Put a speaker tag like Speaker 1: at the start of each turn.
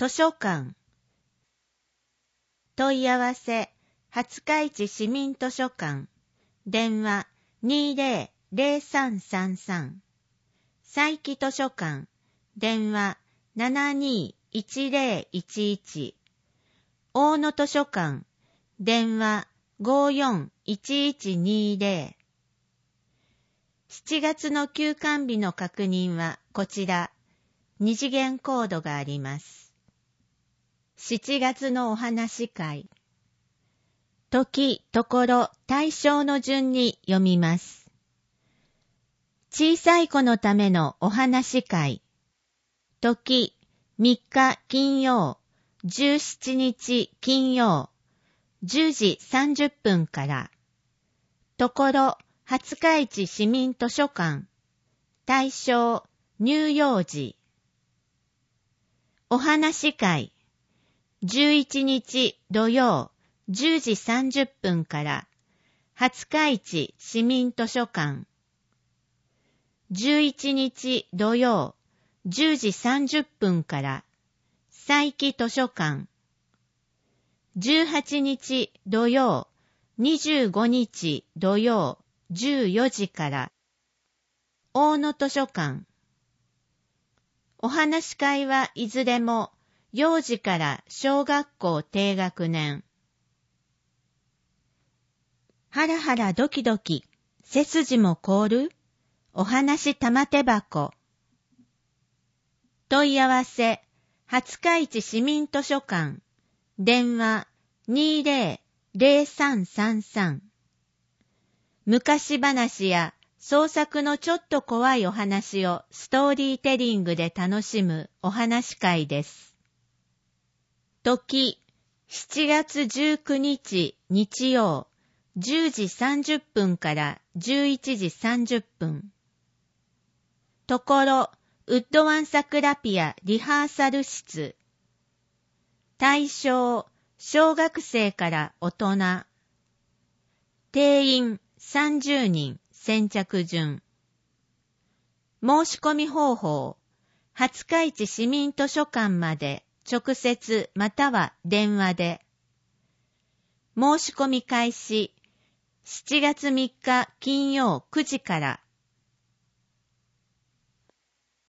Speaker 1: 図書館。問い合わせ、廿日市市民図書館。電話20-0333。佐伯図書館。電話721011。大野図書館。電話541120。7月の休館日の確認はこちら。2次元コードがあります。7月のお話会。時、ところ、対象の順に読みます。小さい子のためのお話会。時、3日金曜、17日金曜、10時30分から。ところ、廿日市市民図書館。対象、乳幼児。お話会。11日土曜10時30分から廿日市市民図書館。11日土曜10時30分から佐伯図書館。18日土曜25日土曜14時から大野図書館。お話会はいずれも幼児から小学校低学年。ハラハラドキドキ、背筋も凍るお話玉手箱。問い合わせ、廿日市市民図書館。電話20-0333。昔話や創作のちょっと怖いお話をストーリーテリングで楽しむお話会です。時、7月19日日曜、10時30分から11時30分。ところ、ウッドワンサクラピアリハーサル室。対象、小学生から大人。定員30人、先着順。申し込み方法、廿日市市民図書館まで直接または電話で。申し込み開始、7月3日金曜9時から。